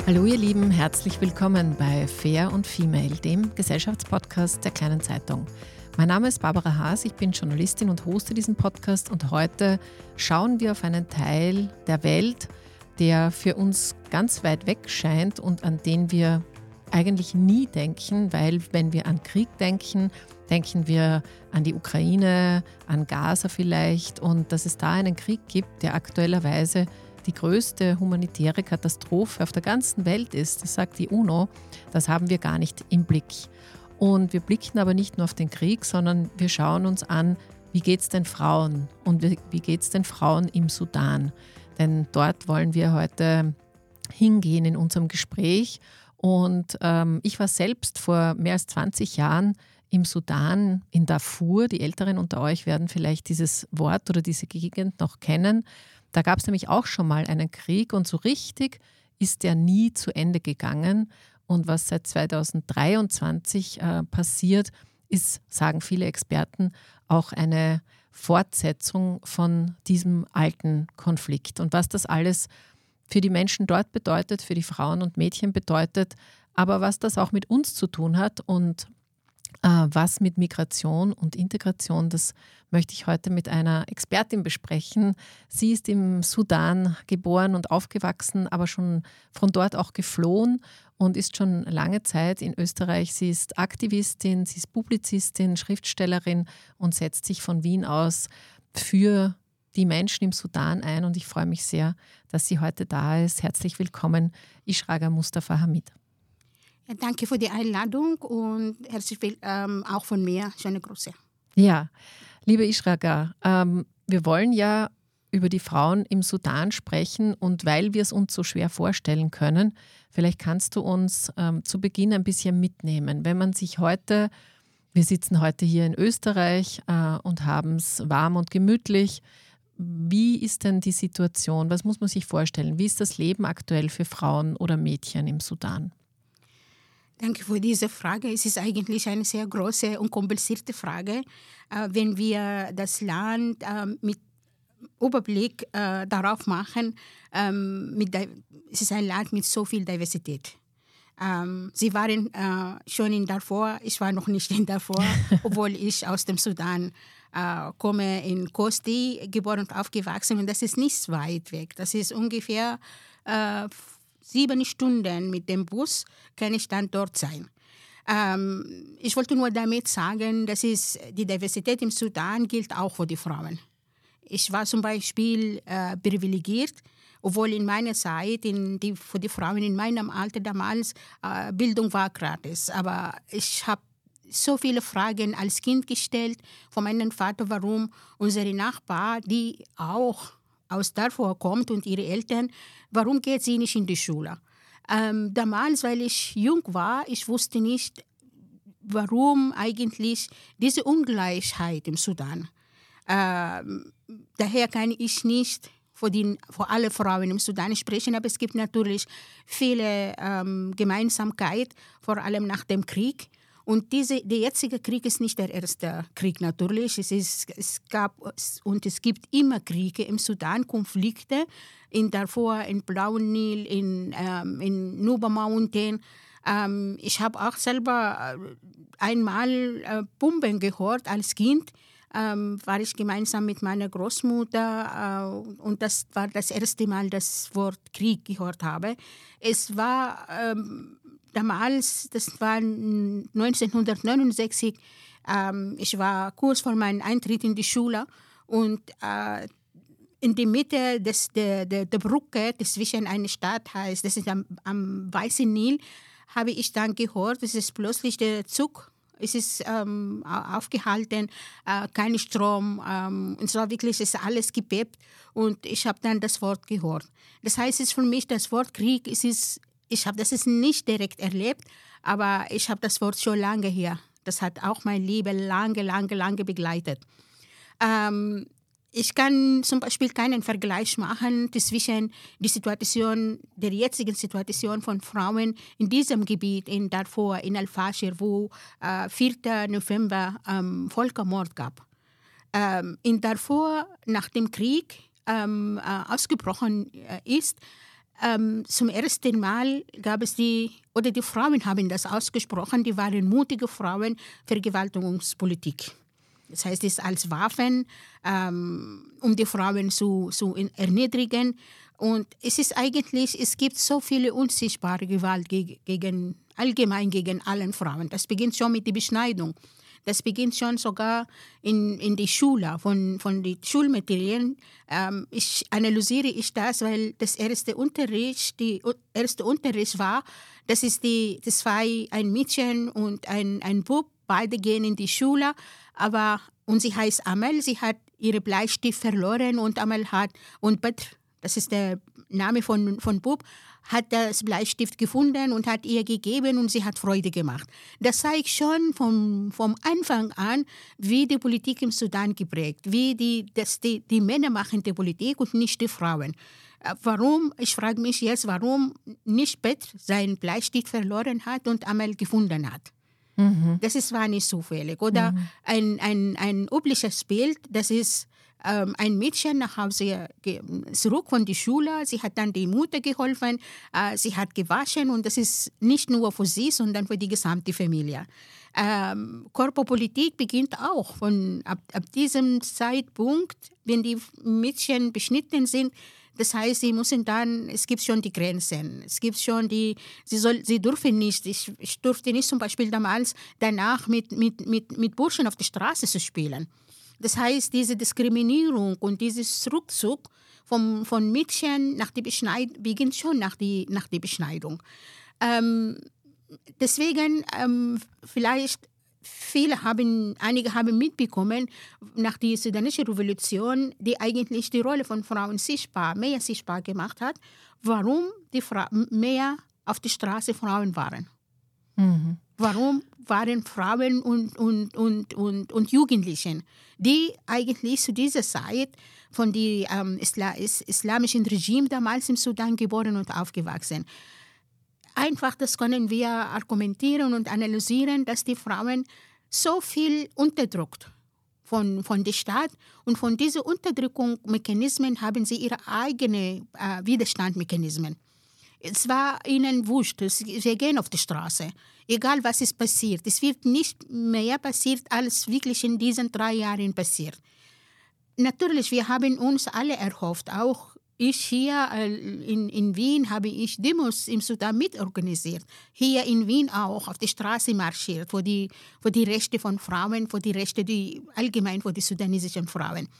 Hallo ihr Lieben, herzlich willkommen bei Fair und Female, dem Gesellschaftspodcast der Kleinen Zeitung. Mein Name ist Barbara Haas, ich bin Journalistin und hoste diesen Podcast und heute schauen wir auf einen Teil der Welt, der für uns ganz weit weg scheint und an den wir eigentlich nie denken, weil wenn wir an Krieg denken, denken wir an die Ukraine, an Gaza vielleicht und dass es da einen Krieg gibt, der aktuellerweise die größte humanitäre Katastrophe auf der ganzen Welt ist, das sagt die UNO, das haben wir gar nicht im Blick. Und wir blicken aber nicht nur auf den Krieg, sondern wir schauen uns an, wie geht es den Frauen und wie geht es den Frauen im Sudan. Denn dort wollen wir heute hingehen in unserem Gespräch. Und ich war selbst vor mehr als 20 Jahren im Sudan, in Darfur. Die Älteren unter euch werden vielleicht dieses Wort oder diese Gegend noch kennen. Da gab es nämlich auch schon mal einen Krieg und so richtig ist der nie zu Ende gegangen. Und was seit 2023 passiert, ist, sagen viele Experten, auch eine Fortsetzung von diesem alten Konflikt. Und was das alles für die Menschen dort bedeutet, für die Frauen und Mädchen bedeutet, aber was das auch mit uns zu tun hat und was mit Migration und Integration, das möchte ich heute mit einer Expertin besprechen. Sie ist im Sudan geboren und aufgewachsen, aber schon von dort auch geflohen und ist schon lange Zeit in Österreich. Sie ist Aktivistin, sie ist Publizistin, Schriftstellerin und setzt sich von Wien aus für die Menschen im Sudan ein. Und ich freue mich sehr, dass sie heute da ist. Herzlich willkommen, Ishraga Mustafa Hamid. Ja, danke für die Einladung und herzlich willkommen auch von mir. Schöne Grüße. Ja, liebe Ishraga, wir wollen ja über die Frauen im Sudan sprechen und weil wir es uns so schwer vorstellen können, vielleicht kannst du uns zu Beginn ein bisschen mitnehmen. Wenn man sich heute, wir sitzen heute hier in Österreich und haben es warm und gemütlich. Wie ist denn die Situation? Was muss man sich vorstellen? Wie ist das Leben aktuell für Frauen oder Mädchen im Sudan? Danke für diese Frage. Es ist eigentlich eine sehr große und komplizierte Frage. Wenn wir das Land mit Überblick darauf machen, es ist ein Land mit so viel Diversität. Sie waren schon in Darfur, ich war noch nicht in Darfur, obwohl ich aus dem Sudan komme, in Kosti, geboren und aufgewachsen. Und das ist nicht weit weg. Das ist ungefähr 7 Stunden mit dem Bus kann ich dann dort sein. Ich wollte nur damit sagen, dass die Diversität im Sudan gilt auch für die Frauen. Ich war zum Beispiel privilegiert, obwohl in meiner Zeit, für die Frauen in meinem Alter damals, Bildung war gratis. Aber ich habe so viele Fragen als Kind gestellt von meinem Vater, warum unsere Nachbarn, die auch aus Darfur kommt und ihre Eltern, warum geht sie nicht in die Schule? Damals, weil ich jung war, ich wusste nicht, warum eigentlich diese Ungleichheit im Sudan. Daher kann ich nicht für alle Frauen im Sudan sprechen, aber es gibt natürlich viele Gemeinsamkeiten, vor allem nach dem Krieg. Und der jetzige Krieg ist nicht der erste Krieg natürlich. Es gab und es gibt immer Kriege im Sudan, Konflikte in Darfur, in Blauen Nil, in Nuba Mountain. Ich habe auch selber einmal Bomben gehört als Kind. War ich gemeinsam mit meiner Großmutter und das war das erste Mal, das Wort Krieg gehört habe. Es war damals, das war 1969, ich war kurz vor meinem Eintritt in die Schule und in der Mitte der Brücke, das zwischen einer Stadt heißt, das ist am Weißen Nil, habe ich dann gehört, es ist plötzlich der Zug. Es ist aufgehalten, kein Strom. Und so wirklich ist alles gebebt. Und ich habe dann das Wort gehört. Das heißt, es ist für mich das Wort Krieg. Ich habe das nicht direkt erlebt, aber ich habe das Wort schon lange her. Das hat auch mein Leben lange begleitet. Ich kann zum Beispiel keinen Vergleich machen zwischen der jetzigen Situation von Frauen in diesem Gebiet, in Darfur, in Al-Fashir, wo 4. November Völkermord gab. In Darfur nach dem Krieg ausgebrochen ist, zum ersten Mal gab es die Frauen haben das ausgesprochen, die waren mutige Frauen, Vergewaltigungspolitik. Das heißt, es ist als Waffen, um die Frauen zu erniedrigen. Und es gibt so viele unsichtbare Gewalt allgemein gegen alle Frauen. Das beginnt schon mit der Beschneidung. Das beginnt schon sogar in die Schule, von den Schulmaterien. Analysiere ich das, weil der erste Unterricht war, das war ein Mädchen und ein Bub, beide gehen in die Schule, und sie heißt Amal, sie hat ihre Bleistift verloren und Badr, das ist der Name von Bub, hat das Bleistift gefunden und hat ihr gegeben und sie hat Freude gemacht. Das zeigt schon vom Anfang an, wie die Politik im Sudan geprägt, wie die Männer machen die Politik und nicht die Frauen. Warum, ich frage mich jetzt, warum nicht Badr seinen Bleistift verloren hat und Amal gefunden hat. Das war nicht zufällig. Oder ein übliches Bild, das ist ein Mädchen nach Hause zurück von der Schule. Sie hat dann die Mutter geholfen, sie hat gewaschen und das ist nicht nur für sie, sondern für die gesamte Familie. Körperpolitik beginnt auch ab diesem Zeitpunkt, wenn die Mädchen beschnitten sind. Das heißt, sie müssen dann, es gibt schon die Grenzen, es gibt schon sie dürfen nicht, ich durfte nicht zum Beispiel damals danach mit Burschen auf der Straße zu spielen. Das heißt, diese Diskriminierung und dieses Rückzug von Mädchen nach der Beschneidung beginnt schon nach der Beschneidung. Deswegen vielleicht einige haben mitbekommen, nach der sudanischen Revolution, die eigentlich die Rolle von Frauen mehr sichtbar gemacht hat, warum mehr auf der Straße Frauen waren. Warum waren Frauen und Jugendlichen, die eigentlich zu dieser Zeit von dem islamischen Regime damals im Sudan geboren und aufgewachsen. Einfach, das können wir argumentieren und analysieren, dass die Frauen so viel unterdrückt von der Stadt und von diesen Unterdrückungsmechanismen haben sie ihre eigenen Widerstandsmechanismen. Es war ihnen wurscht, sie gehen auf die Straße, egal was ist passiert. Es wird nicht mehr passiert, als wirklich in diesen 3 Jahren passiert. Natürlich, wir haben uns alle erhofft, auch ich hier in Wien habe ich Demos im Sudan mitorganisiert. Hier in Wien auch auf die Straße marschiert für die Rechte von Frauen, für die Rechte allgemein für die sudanesischen Frauen.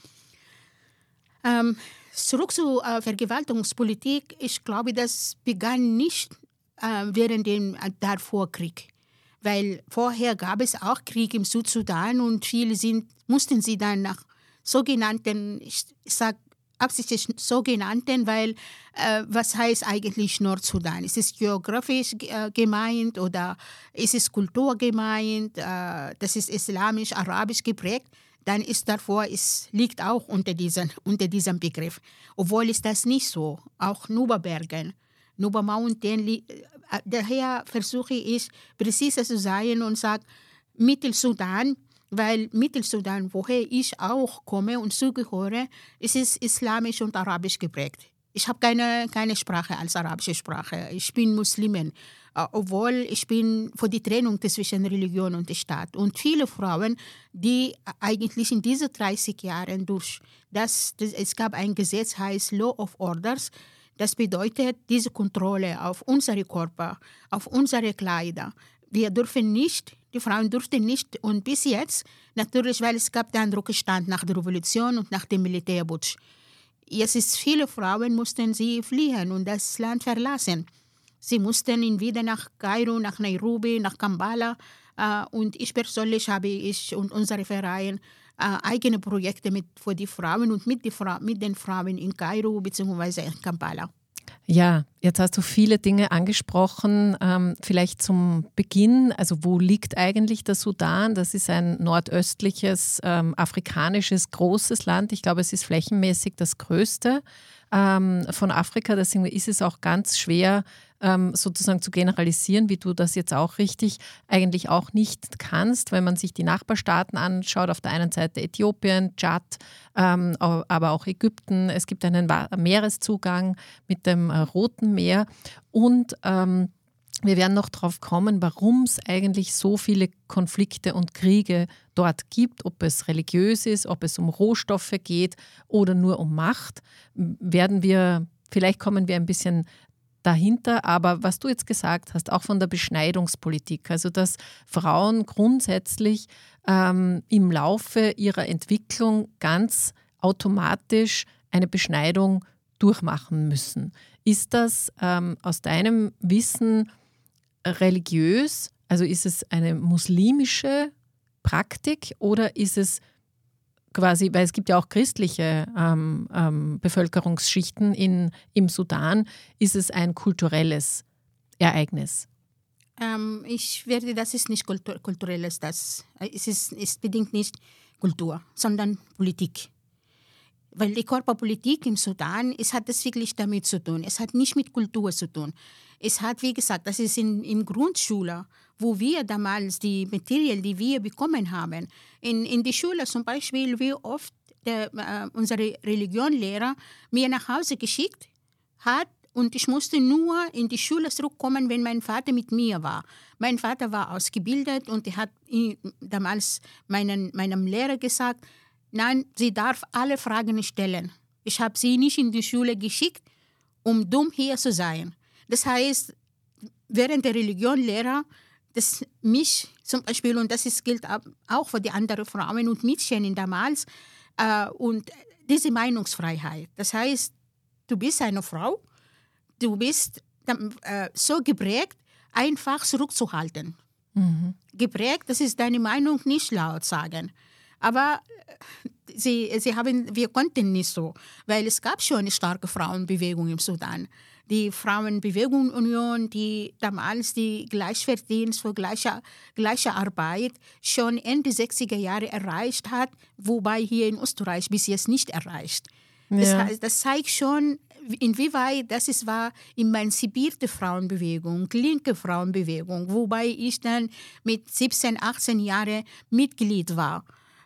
Zurück zur Vergewaltigungspolitik. Ich glaube, das begann nicht während dem Darfur-Krieg. Weil vorher gab es auch Krieg im Südsudan und viele mussten sie dann nach sogenannten, ich sage absichtlich sogenannten, weil was heißt eigentlich Nordsudan? Ist es geografisch gemeint oder ist es Kultur gemeint? Das ist islamisch, arabisch geprägt. Dann ist Darfur, liegt auch unter diesem Begriff. Obwohl ist das nicht so. Auch Nuba-Bergen, Nuba Mountain. Daher versuche ich, präziser zu sein und sage Mittelsudan, weil Mittelsudan, woher ich auch komme und zugehöre, ist islamisch und arabisch geprägt. Ich habe keine Sprache als arabische Sprache. Ich bin Muslimin, obwohl ich bin für die Trennung zwischen Religion und Staat. Und viele Frauen, die eigentlich in diesen 30 Jahren es gab ein Gesetz, heißt Law of Orders, das bedeutet diese Kontrolle auf unsere Körper, auf unsere Kleider. Die Frauen durften nicht und bis jetzt, natürlich, weil es gab den Rückstand nach der Revolution und nach dem Militärputsch. Jetzt viele Frauen mussten sie fliehen und das Land verlassen. Sie mussten entweder nach Kairo, nach Nairobi, nach Kampala und ich persönlich und unsere Verein eigene Projekte für die Frauen und mit den Frauen in Kairo bzw. in Kampala. Ja, jetzt hast du viele Dinge angesprochen. Vielleicht zum Beginn, also wo liegt eigentlich der Sudan? Das ist ein nordöstliches, afrikanisches, großes Land. Ich glaube, es ist flächenmäßig das größte. von Afrika. Deswegen ist es auch ganz schwer, sozusagen zu generalisieren, wie du das jetzt auch richtig eigentlich auch nicht kannst, wenn man sich die Nachbarstaaten anschaut. Auf der einen Seite Äthiopien, Tschad, aber auch Ägypten. Es gibt einen Meereszugang mit dem Roten Meer und wir werden noch darauf kommen, warum es eigentlich so viele Konflikte und Kriege dort gibt, ob es religiös ist, ob es um Rohstoffe geht oder nur um Macht. Vielleicht kommen wir ein bisschen dahinter, aber was du jetzt gesagt hast, auch von der Beschneidungspolitik, also dass Frauen grundsätzlich im Laufe ihrer Entwicklung ganz automatisch eine Beschneidung durchmachen müssen. Ist das aus deinem Wissen religiös, also ist es eine muslimische Praktik oder ist es quasi, weil es gibt ja auch christliche Bevölkerungsschichten im Sudan, ist es ein kulturelles Ereignis? Das ist nicht kulturelles, es bedingt nicht Kultur, sondern Politik. Weil die Körperpolitik im Sudan, es hat das wirklich damit zu tun. Es hat nicht mit Kultur zu tun. Es hat, wie gesagt, das ist in Grundschule, wo wir damals die Material, die wir bekommen haben, in die Schule zum Beispiel, wie oft unsere Religionslehrer mir nach Hause geschickt hat und ich musste nur in die Schule zurückkommen, wenn mein Vater mit mir war. Mein Vater war ausgebildet und er hat damals meinem Lehrer gesagt, nein, sie darf alle Fragen stellen. Ich habe sie nicht in die Schule geschickt, um dumm hier zu sein. Das heißt, während der Religionlehrer, das mich zum Beispiel, und gilt auch für die anderen Frauen und Mädchen damals, und diese Meinungsfreiheit. Das heißt, du bist eine Frau, du bist so geprägt, einfach zurückzuhalten. Mhm. Geprägt, das ist deine Meinung nicht laut sagen. Aber wir konnten nicht so, weil es gab schon eine starke Frauenbewegung im Sudan. Die Frauenbewegung Union, die damals die Gleichverdienst für gleiche Arbeit schon Ende 60er Jahre erreicht hat, wobei hier in Österreich bis jetzt nicht erreicht. Ja. Das zeigt schon, inwieweit das war emanzipierte Frauenbewegung, linke Frauenbewegung, wobei ich dann mit 17, 18 Jahren Mitglied war.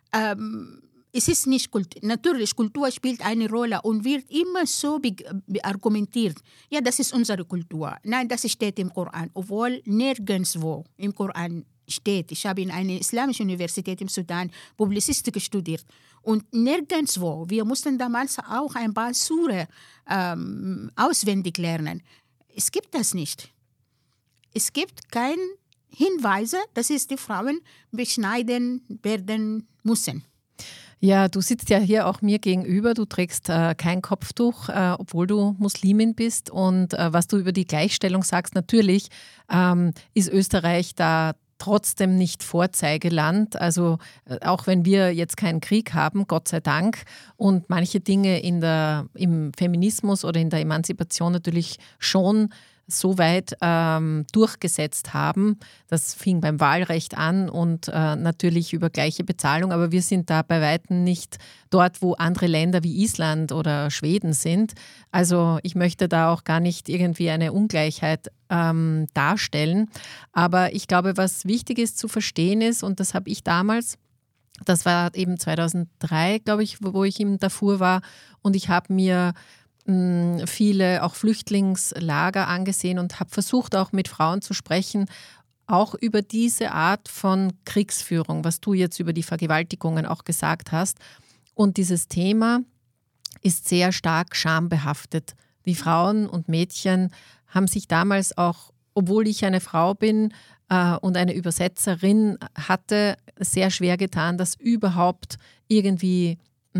Es ist nicht natürlich, Kultur spielt eine Rolle und wird immer so argumentiert. Ja, das ist unsere Kultur. Nein, das steht im Koran, obwohl nirgendwo im Koran steht. Ich habe in einer islamischen Universität im Sudan Publizistik studiert und nirgendwo. Wir mussten damals auch ein paar Sure auswendig lernen. Es gibt das nicht. Es gibt keine Hinweise, dass es die Frauen beschneiden werden müssen. Ja, du sitzt ja hier auch mir gegenüber, du trägst kein Kopftuch, obwohl du Muslimin bist. Und was du über die Gleichstellung sagst, natürlich ist Österreich da trotzdem nicht Vorzeigeland. Also auch wenn wir jetzt keinen Krieg haben, Gott sei Dank, und manche Dinge im Feminismus oder in der Emanzipation natürlich schon so weit durchgesetzt haben. Das fing beim Wahlrecht an und natürlich über gleiche Bezahlung, aber wir sind da bei Weitem nicht dort, wo andere Länder wie Island oder Schweden sind. Also ich möchte da auch gar nicht irgendwie eine Ungleichheit darstellen, aber ich glaube, was wichtig ist zu verstehen ist, und das habe ich damals, das war eben 2003, glaube ich, wo ich im Darfur war, und ich habe mir viele auch Flüchtlingslager angesehen und habe versucht, auch mit Frauen zu sprechen, auch über diese Art von Kriegsführung, was du jetzt über die Vergewaltigungen auch gesagt hast. Und dieses Thema ist sehr stark schambehaftet. Die Frauen und Mädchen haben sich damals auch, obwohl ich eine Frau bin und eine Übersetzerin hatte, sehr schwer getan, das überhaupt irgendwie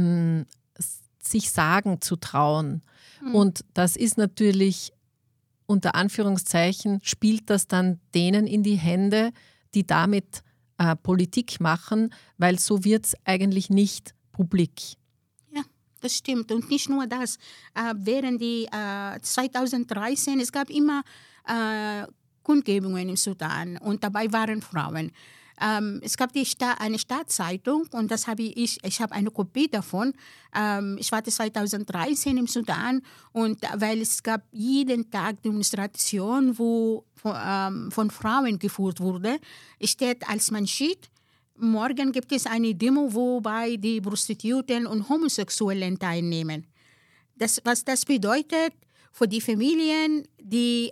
sich sagen zu trauen. Und das ist natürlich, unter Anführungszeichen, spielt das dann denen in die Hände, die damit Politik machen, weil so wird es eigentlich nicht publik. Ja, das stimmt. Und nicht nur das. Während die 2013, es gab immer Kundgebungen im Sudan und dabei waren Frauen. Es gab eine Staatszeitung und ich habe eine Kopie davon. Ich war 2013 im Sudan und weil es gab jeden Tag Demonstrationen, wo von Frauen geführt wurde, steht als Manschet: Morgen gibt es eine Demo, wobei die Prostituierten und Homosexuellen teilnehmen. Was das bedeutet für die Familien, die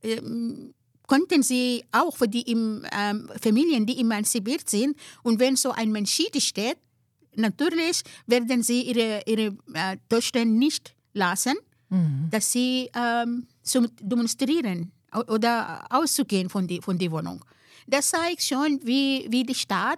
konnten sie auch für die Familien, die emanzipiert sind, und wenn so ein Manschet steht, natürlich werden sie ihre Töchter nicht lassen, dass sie zum Demonstrieren oder auszugehen von der Wohnung. Das zeigt schon, wie die Staat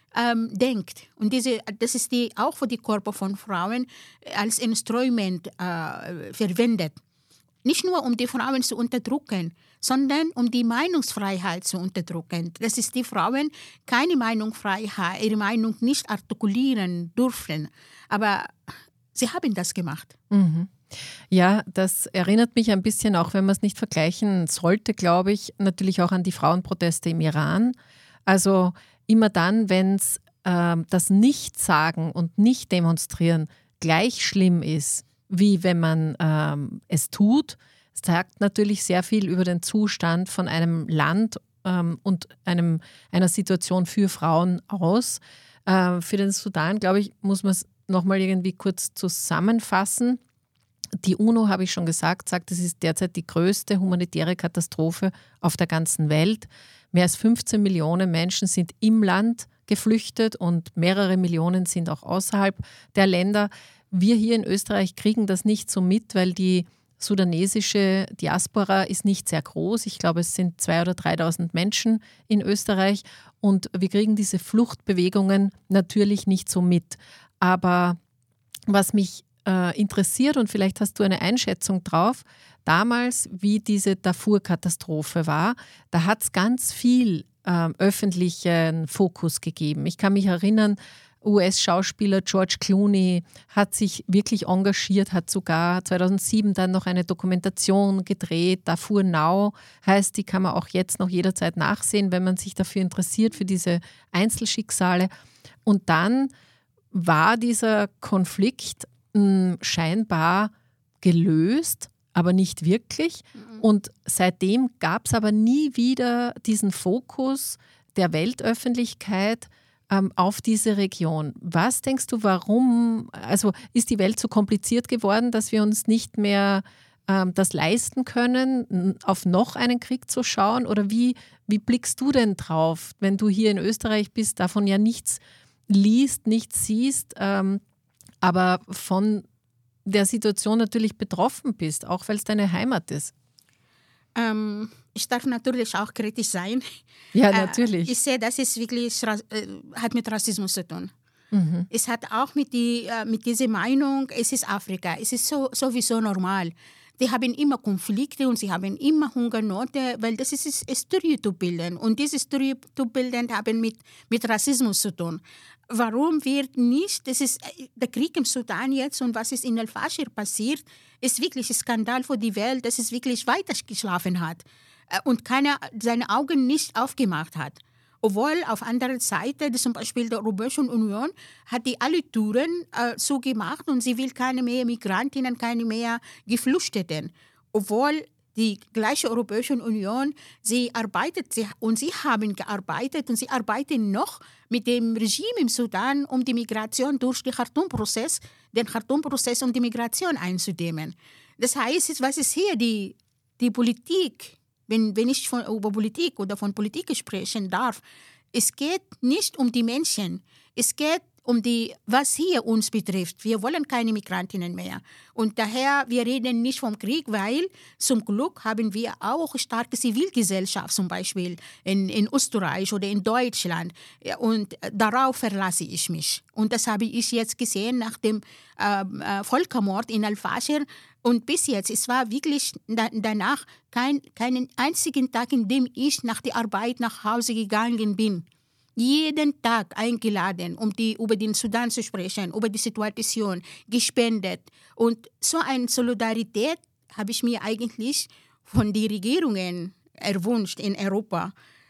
denkt. Und das ist auch für die Körper von Frauen als Instrument verwendet. Nicht nur, um die Frauen zu unterdrücken, sondern um die Meinungsfreiheit zu unterdrücken. Das ist die Frauen keine Meinungsfreiheit, ihre Meinung nicht artikulieren dürfen. Aber sie haben das gemacht. Mhm. Ja, das erinnert mich ein bisschen, auch wenn man es nicht vergleichen sollte, glaube ich, natürlich auch an die Frauenproteste im Iran. Also immer dann, wenn es das Nichtsagen und Nicht-Demonstrieren gleich schlimm ist, wie wenn man es tut, sagt natürlich sehr viel über den Zustand von einem Land und einer Situation für Frauen aus. Für den Sudan, glaube ich, muss man es nochmal irgendwie kurz zusammenfassen. Die UNO, habe ich schon gesagt, sagt, es ist derzeit die größte humanitäre Katastrophe auf der ganzen Welt. Mehr als 15 Millionen Menschen sind im Land geflüchtet und mehrere Millionen sind auch außerhalb der Länder. Wir hier in Österreich kriegen das nicht so mit, weil die sudanesische Diaspora ist nicht sehr groß. Ich glaube, es sind 2.000 oder 3.000 Menschen in Österreich und wir kriegen diese Fluchtbewegungen natürlich nicht so mit. Aber was mich interessiert, und vielleicht hast du eine Einschätzung drauf, damals, wie diese Darfur-Katastrophe war, da hat es ganz viel öffentlichen Fokus gegeben. Ich kann mich erinnern, US-Schauspieler George Clooney hat sich wirklich engagiert, hat sogar 2007 dann noch eine Dokumentation gedreht. Darfur Now heißt, die kann man auch jetzt noch jederzeit nachsehen, wenn man sich dafür interessiert, für diese Einzelschicksale. Und dann war dieser Konflikt scheinbar gelöst, aber nicht wirklich. Und seitdem gab es aber nie wieder diesen Fokus der Weltöffentlichkeit auf diese Region. Was denkst du, warum? Also ist die Welt so kompliziert geworden, dass wir uns nicht mehr das leisten können, auf noch einen Krieg zu schauen? Oder wie blickst du denn drauf, wenn du hier in Österreich bist, davon ja nichts liest, nichts siehst, aber von der Situation natürlich betroffen bist, auch weil es deine Heimat ist? Ich darf natürlich auch kritisch sein. Ja, natürlich. Ich sehe, das ist wirklich, hat mit Rassismus zu tun. Mhm. Es hat auch mit dieser Meinung, es ist Afrika, es ist sowieso normal. Die haben immer Konflikte und sie haben immer Hungernote, weil das ist Stereotypbilden. Und diese Stereotypbilden haben mit Rassismus zu tun. Warum wird nicht, das ist der Krieg im Sudan jetzt und was ist in Al-Fashir passiert, ist wirklich ein Skandal für die Welt, dass es wirklich weiter geschlafen hat und keiner seine Augen nicht aufgemacht hat. Obwohl auf anderer Seite, zum Beispiel der Europäischen Union, hat die alle Türen zugemacht und sie will keine mehr Migrantinnen, keine mehr Geflüchteten. Obwohl die gleiche Europäische Union, sie haben gearbeitet und sie arbeiten noch mit dem Regime im Sudan, um die Migration durch den Khartoum-Prozess um die Migration einzudämmen. Das heißt, was ist hier die Politik? Wenn ich über Politik oder von Politik sprechen darf, es geht nicht um die Menschen. Es geht um was hier uns betrifft. Wir wollen keine Migrantinnen mehr. Und daher, wir reden nicht vom Krieg, weil zum Glück haben wir auch starke Zivilgesellschaft, zum Beispiel in Österreich oder in Deutschland. Und darauf verlasse ich mich. Und das habe ich jetzt gesehen nach dem Völkermord in Al-Fashir. Und bis jetzt, es war wirklich danach keinen einzigen Tag, in dem ich nach der Arbeit nach Hause gegangen bin. Jeden Tag eingeladen, um über den Sudan zu sprechen, über die Situation, gespendet. Und so eine Solidarität habe ich mir eigentlich von den Regierungen erwünscht in Europa.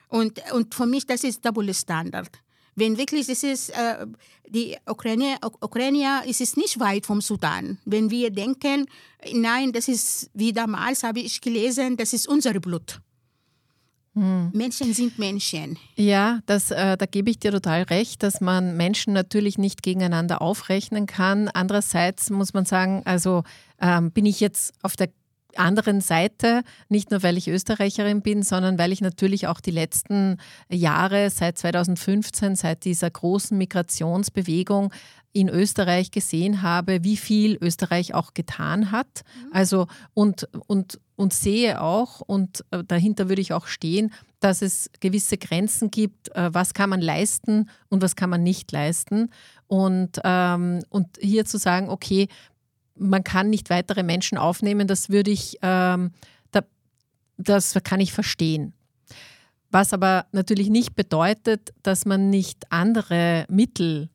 Und für mich, das ist Double Standard. Wenn wirklich, das ist, die Ukraine ist es nicht weit vom Sudan. Wenn wir denken, nein, das ist, wie damals habe ich gelesen, das ist unser Blut. Menschen sind Menschen. Ja, da gebe ich dir total recht, dass man Menschen natürlich nicht gegeneinander aufrechnen kann. Andererseits muss man sagen, also bin ich jetzt auf der anderen Seite, nicht nur weil ich Österreicherin bin, sondern weil ich natürlich auch die letzten Jahre seit 2015, seit dieser großen Migrationsbewegung in Österreich gesehen habe, wie viel Österreich auch getan hat. Also und sehe auch, und dahinter würde ich auch stehen, dass es gewisse Grenzen gibt, was kann man leisten und was kann man nicht leisten. Und hier zu sagen, okay, man kann nicht weitere Menschen aufnehmen, das kann ich verstehen. Was aber natürlich nicht bedeutet, dass man nicht andere Mittel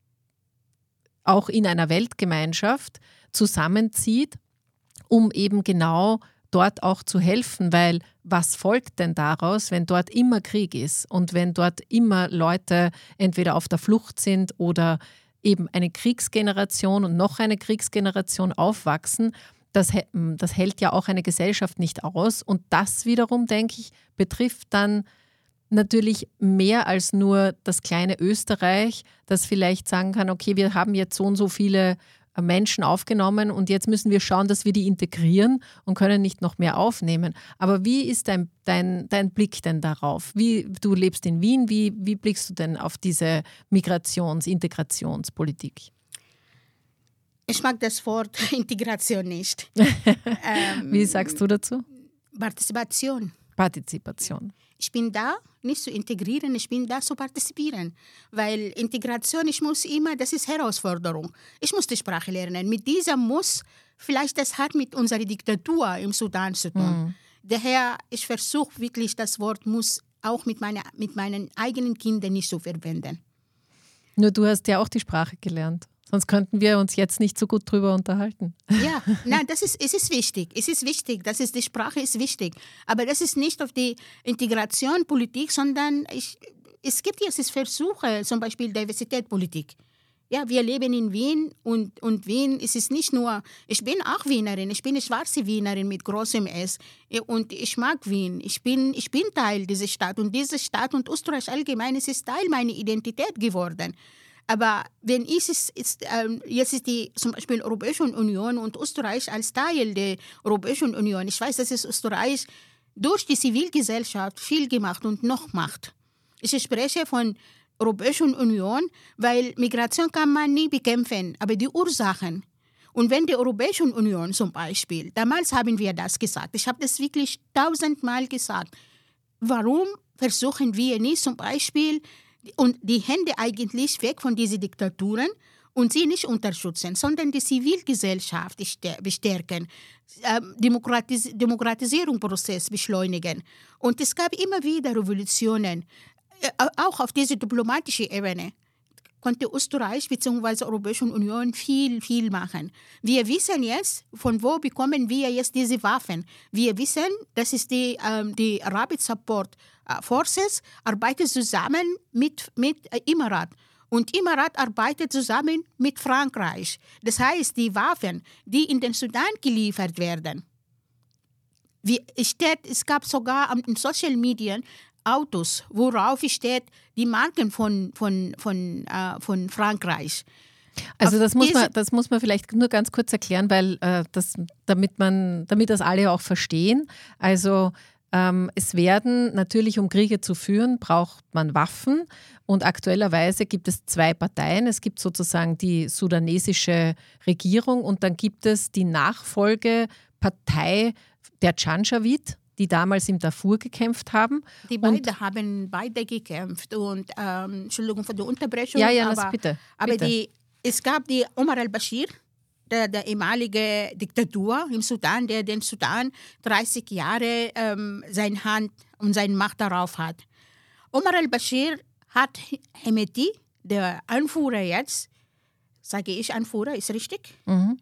auch in einer Weltgemeinschaft zusammenzieht, um eben genau dort auch zu helfen, weil was folgt denn daraus, wenn dort immer Krieg ist und wenn dort immer Leute entweder auf der Flucht sind oder eben eine Kriegsgeneration und noch eine Kriegsgeneration aufwachsen, das hält ja auch eine Gesellschaft nicht aus. Und das wiederum, denke ich, betrifft dann natürlich mehr als nur das kleine Österreich, das vielleicht sagen kann, okay, wir haben jetzt so und so viele Menschen aufgenommen und jetzt müssen wir schauen, dass wir die integrieren und können nicht noch mehr aufnehmen. Aber wie ist dein Blick denn darauf? Du lebst in Wien, wie blickst du denn auf diese Integrationspolitik? Ich mag das Wort Integration nicht. Wie sagst du dazu? Partizipation. Ich bin da, nicht zu integrieren, ich bin da zu partizipieren. Weil Integration, das ist Herausforderung. Ich muss die Sprache lernen. Mit dieser das hat mit unserer Diktatur im Sudan zu tun. Daher, ich versuche wirklich, das Wort muss auch mit meinen eigenen Kindern nicht zu verwenden. Nur du hast ja auch die Sprache gelernt. Sonst könnten wir uns jetzt nicht so gut drüber unterhalten. Ja, nein, es ist wichtig. Es ist wichtig, die Sprache ist wichtig. Aber das ist nicht auf die Integration, Politik, sondern es gibt jetzt Versuche, zum Beispiel Diversitätspolitik. Ja, wir leben in Wien und Wien ist es nicht nur, ich bin auch Wienerin, ich bin eine schwarze Wienerin mit großem S und ich mag Wien. Ich bin Teil dieser Stadt und diese Stadt und Österreich allgemein ist Teil meiner Identität geworden. Aber wenn jetzt ist die zum Beispiel Europäische Union und Österreich als Teil der Europäischen Union. Ich weiß, dass Österreich durch die Zivilgesellschaft viel gemacht und noch macht. Ich spreche von Europäischen Union, weil Migration kann man nie bekämpfen, aber die Ursachen. Und wenn die Europäische Union zum Beispiel, damals haben wir das gesagt, ich habe das wirklich 1000-mal gesagt, warum versuchen wir nicht zum Beispiel und die Hände eigentlich weg von diesen Diktaturen und sie nicht unterstützen, sondern die Zivilgesellschaft bestärken, Demokratisierungsprozess beschleunigen. Und es gab immer wieder Revolutionen, auch auf dieser diplomatischen Ebene konnte Österreich bzw. Europäische Union viel, viel machen. Wir wissen jetzt, von wo bekommen wir jetzt diese Waffen. Wir wissen, das ist die Rapid Support Forces arbeitet zusammen mit Emirat. Und Emirat arbeitet zusammen mit Frankreich. Das heißt, die Waffen, die in den Sudan geliefert werden, es gab sogar in Social Media Autos, worauf steht die Marken von Frankreich. Also das muss man vielleicht nur ganz kurz erklären, weil damit das alle auch verstehen. Also es werden natürlich, um Kriege zu führen, braucht man Waffen und aktuellerweise gibt es 2 Parteien. Es gibt sozusagen die sudanesische Regierung und dann gibt es die Nachfolgepartei der Janjaweed, die damals im Darfur gekämpft haben. Die haben beide gekämpft und Entschuldigung für die Unterbrechung. Ja, bitte. Aber es gab die Omar al-Bashir, der ehemalige Diktatur im Sudan, der den Sudan 30 Jahre seine Hand und seine Macht darauf hat. Omar al-Bashir hat Hemeti, der Anführer jetzt, sage ich Anführer, ist richtig, von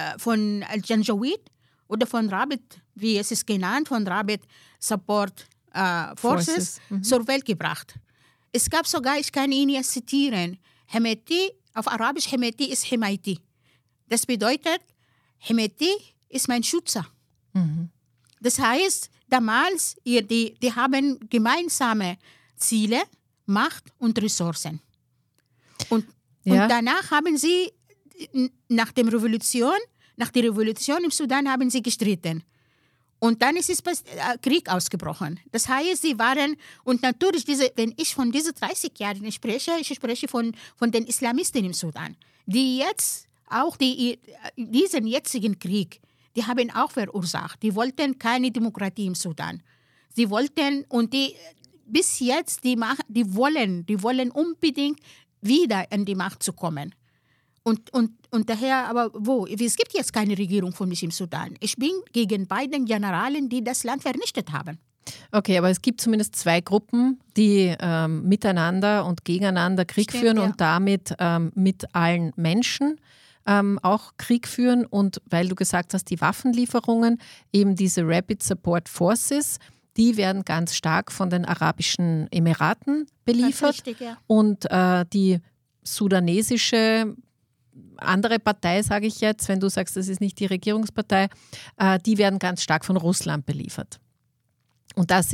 Al-Janjaweed oder von Rapid, wie es ist genannt, von Rapid Support Forces zur Welt gebracht. Es gab sogar, ich kann ihn jetzt zitieren, Hemeti, auf Arabisch Hemeti ist Hemaiti. Das bedeutet, Hemeti ist mein Schützer. Das heißt, damals, die haben gemeinsame Ziele, Macht und Ressourcen. Und danach haben sie, nach der Revolution im Sudan haben sie gestritten. Und dann ist es Krieg ausgebrochen. Das heißt, sie waren, und natürlich, wenn ich von diesen 30 Jahren spreche, ich spreche von den Islamisten im Sudan, die jetzt auch diesen jetzigen Krieg, die haben auch verursacht. Die wollten keine Demokratie im Sudan. Sie wollten, und bis jetzt, die wollen unbedingt wieder in die Macht zu kommen. Und daher, aber wo? Es gibt jetzt keine Regierung von mich im Sudan. Ich bin gegen beiden Generalen, die das Land vernichtet haben. Okay, aber es gibt zumindest zwei Gruppen, die miteinander und gegeneinander Krieg führen und damit mit allen Menschen auch Krieg führen. Und weil du gesagt hast, die Waffenlieferungen, eben diese Rapid Support Forces, die werden ganz stark von den Arabischen Emiraten beliefert. Richtig, ja. Und die sudanesische andere Partei, sage ich jetzt, wenn du sagst, das ist nicht die Regierungspartei, die werden ganz stark von Russland beliefert. Und das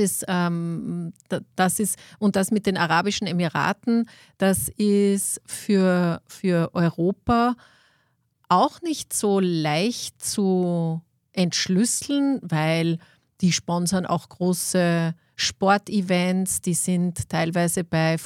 mit den Arabischen Emiraten, das ist für Europa auch nicht so leicht zu entschlüsseln, weil die sponsern auch große Sportevents, die sind teilweise bei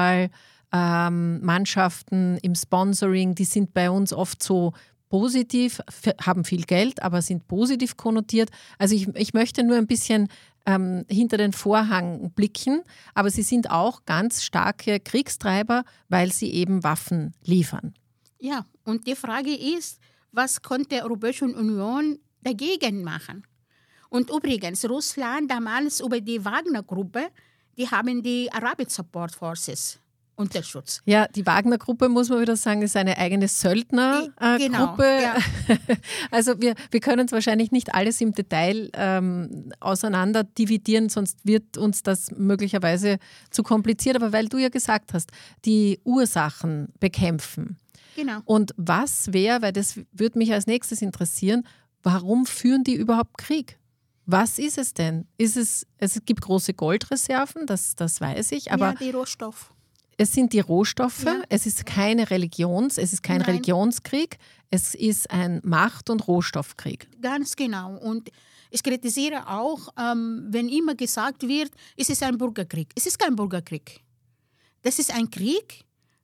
Fußballmannschaften im Sponsoring, die sind bei uns oft so positiv, haben viel Geld, aber sind positiv konnotiert. Also ich möchte nur ein bisschen hinter den Vorhang blicken, aber sie sind auch ganz starke Kriegstreiber, weil sie eben Waffen liefern. Ja, und die Frage ist, was konnte die Europäische Union dagegen machen? Und übrigens, Russland damals über die Wagner-Gruppe, die haben die Rapid Support Forces unterstützt. Ja, die Wagner-Gruppe, muss man wieder sagen, ist eine eigene Söldnergruppe. Genau, ja. Also wir können es wahrscheinlich nicht alles im Detail auseinander dividieren, sonst wird uns das möglicherweise zu kompliziert. Aber weil du ja gesagt hast, die Ursachen bekämpfen. Genau. Und was wäre, weil das würde mich als nächstes interessieren, warum führen die überhaupt Krieg? Was ist es denn? Es gibt große Goldreserven, das weiß ich. Aber ja, die Rohstoffe. Es sind die Rohstoffe, ja. Es ist kein Religionskrieg, es ist ein Macht- und Rohstoffkrieg. Ganz genau. Und ich kritisiere auch, wenn immer gesagt wird, es ist ein Bürgerkrieg. Es ist kein Bürgerkrieg. Das ist ein Krieg,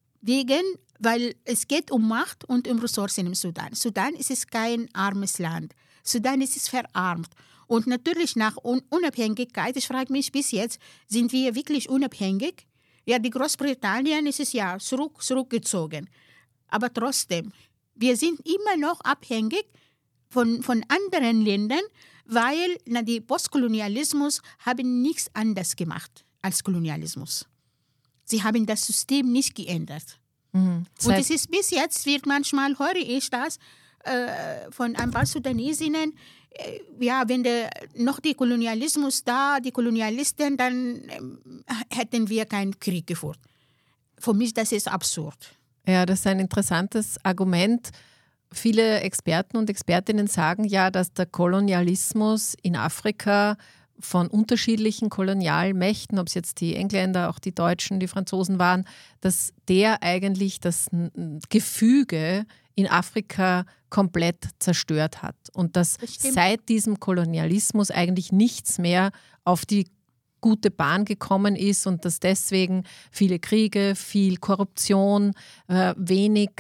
weil es geht um Macht und um Ressourcen im Sudan. Sudan ist es kein armes Land. Sudan ist es verarmt. Und natürlich nach Unabhängigkeit, ich frage mich bis jetzt, sind wir wirklich unabhängig? Ja, die Großbritannien ist es ja zurückgezogen. Aber trotzdem, wir sind immer noch abhängig von anderen Ländern, weil die Postkolonialismus haben nichts anderes gemacht als Kolonialismus. Sie haben das System nicht geändert. Und es ist bis jetzt, manchmal höre ich das von ein paar Sudanesinnen, ja, wenn noch die Kolonialismus die Kolonialisten, dann hätten wir keinen Krieg geführt. Für mich, das ist absurd. Ja, das ist ein interessantes Argument. Viele Experten und Expertinnen sagen ja, dass der Kolonialismus in Afrika von unterschiedlichen Kolonialmächten, ob es jetzt die Engländer, auch die Deutschen, die Franzosen waren, dass der eigentlich das Gefüge in Afrika komplett zerstört hat. Und dass seit diesem Kolonialismus eigentlich nichts mehr auf die gute Bahn gekommen ist und dass deswegen viele Kriege, viel Korruption, wenig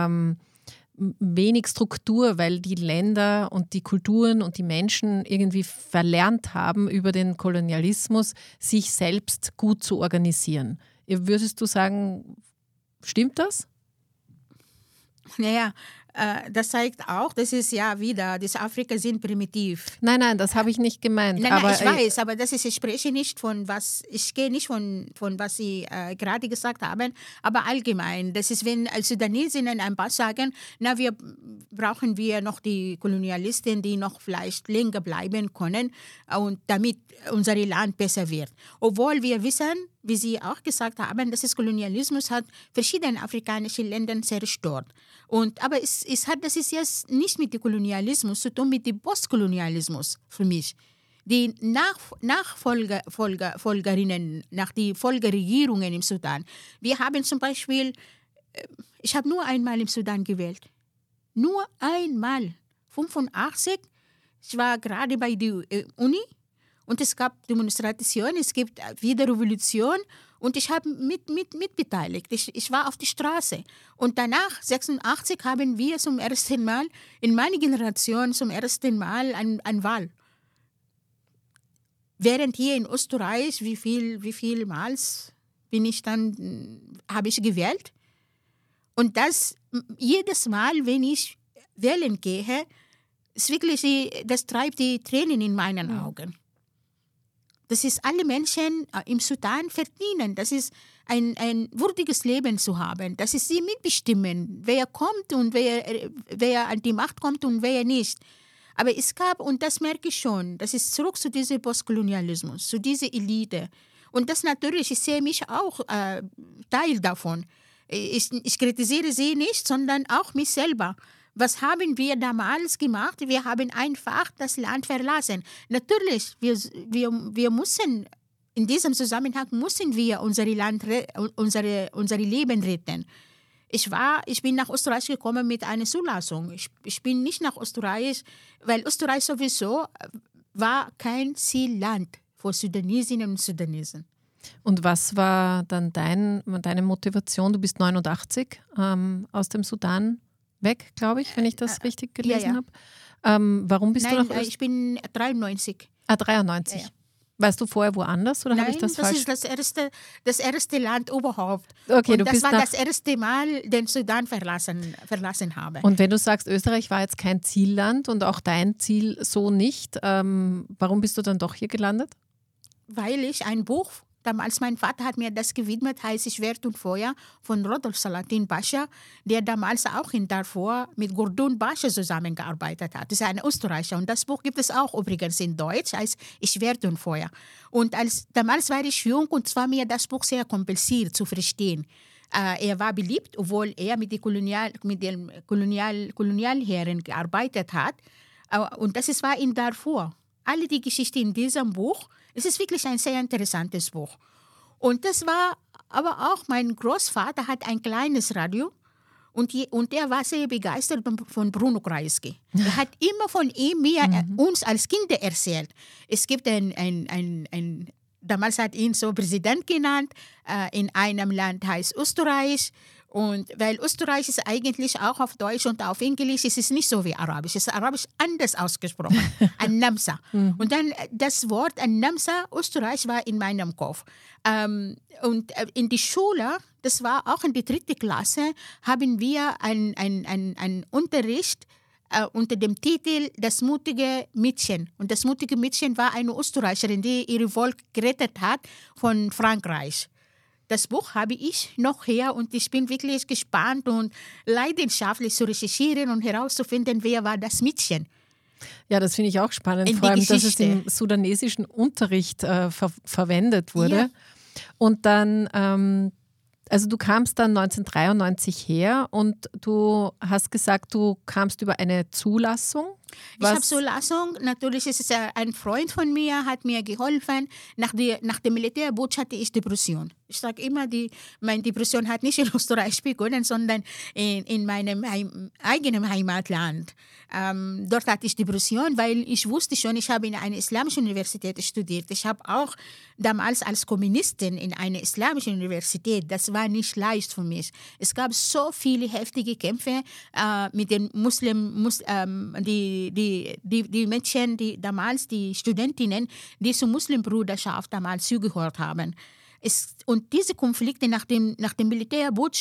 Struktur, weil die Länder und die Kulturen und die Menschen irgendwie verlernt haben, über den Kolonialismus sich selbst gut zu organisieren. Würdest du sagen, stimmt das? Naja, das zeigt auch, das ist ja wieder, dass Afrika sind primitiv. Nein, das habe ich nicht gemeint. Nein, aber, ich weiß, aber das ist, ich spreche nicht ich gehe nicht von was Sie gerade gesagt haben, aber allgemein. Das ist, wenn als Sudanesinnen ein paar sagen, brauchen wir noch die Kolonialisten, die noch vielleicht länger bleiben können und damit unser Land besser wird. Obwohl wir wissen, wie Sie auch gesagt haben, dass das Kolonialismus hat verschiedene afrikanische Länder zerstört. Aber das ist jetzt nicht mit dem Kolonialismus zu tun, mit dem Postkolonialismus für mich. Die Nachfolgerinnen, nach die Folgeregierungen im Sudan. Wir haben zum Beispiel, ich habe nur einmal im Sudan gewählt. Nur einmal. 85. Ich war gerade bei der Uni und es gab Demonstrationen, es gibt wieder Revolution. Und ich habe mitbeteiligt. Ich war auf der Straße. Und danach, 86, haben wir zum ersten Mal, in meiner Generation zum ersten Mal eine Wahl. Während hier in Österreich, wie viel Mal habe ich gewählt. Und das, jedes Mal, wenn ich wählen gehe, ist wirklich, das treibt die Tränen in meinen Augen. Das ist, alle Menschen im Sudan verdienen. Das ist ein würdiges Leben zu haben. Das ist sie mitbestimmen, wer kommt und wer an die Macht kommt und wer nicht. Aber es gab, und das merke ich schon, das ist zurück zu diesem Postkolonialismus, zu dieser Elite. Und das natürlich, ich sehe mich auch Teil davon. Ich kritisiere sie nicht, sondern auch mich selber. Was haben wir damals gemacht? Wir haben einfach das Land verlassen. Natürlich, wir müssen, in diesem Zusammenhang müssen wir unser Leben retten. Ich bin nach Österreich gekommen mit einer Zulassung. Ich bin nicht nach Österreich, weil Österreich sowieso war kein Zielland für Sudanesinnen und Sudanesen. Und was war dann deine Motivation? Du bist 89 aus dem Sudan weg, glaube ich, wenn ich das richtig gelesen habe. Warum bist du nach Österreich? Ich bin 93. 93. Ja. Warst du vorher woanders oder habe ich das falsch? Das ist das erste Land überhaupt. Okay, und das war das erste Mal, den Sudan verlassen habe. Und wenn du sagst, Österreich war jetzt kein Zielland und auch dein Ziel so nicht, warum bist du dann doch hier gelandet? Weil ich ein Buch, damals mein Vater hat mir das gewidmet, heißt Schwert und Feuer von Rodolphe Salatin Pascha, der damals auch in Darfur mit Gordon Pascha zusammengearbeitet hat. Das ist ein Österreicher und das Buch gibt es auch übrigens in Deutsch, heißt Schwert und Feuer. Und damals war ich jung und war mir das Buch sehr kompliziert zu verstehen. Er war beliebt, obwohl er mit den Kolonialherren gearbeitet hat. Und das war in Darfur. Alle die Geschichten in diesem Buch, es ist wirklich ein sehr interessantes Buch. Und das war, aber auch mein Großvater hat ein kleines Radio und er war sehr begeistert von Bruno Kreisky. Er hat immer von ihm uns als Kinder erzählt. Es gibt damals hat ihn so Präsident genannt, in einem Land heißt Österreich. Und weil Österreich ist eigentlich auch auf Deutsch und auf Englisch, es ist nicht so wie Arabisch. Es ist Arabisch anders ausgesprochen. An-Namsa. Und dann das Wort An-Namsa, Österreich, war in meinem Kopf. Und in die Schule, das war auch in die 3. Klasse, haben wir einen Unterricht unter dem Titel Das mutige Mädchen. Und das mutige Mädchen war eine Österreicherin, die ihre Volk gerettet hat von Frankreich. Das Buch habe ich noch her und ich bin wirklich gespannt und leidenschaftlich zu recherchieren und herauszufinden, wer war das Mädchen. Ja, das finde ich auch spannend, vor allem, dass es im sudanesischen Unterricht verwendet wurde. Ja. Und dann, also du kamst dann 1993 her und du hast gesagt, du kamst über eine Zulassung. Ich habe Zulassung, natürlich ist es ein Freund von mir, hat mir geholfen. Nach dem Militärputsch hatte ich Depression. Ich sage immer, meine Depression hat nicht in Österreich begonnen, sondern in meinem eigenen Heimatland. Dort hatte ich Depression, weil ich wusste schon, ich habe in einer islamischen Universität studiert. Ich habe auch damals als Kommunistin in einer islamischen Universität, das war nicht leicht für mich. Es gab so viele heftige Kämpfe mit den die Mädchen, die Studentinnen, die zur Muslimbruderschaft damals zugehört haben. Und diese Konflikte nach dem Militärputsch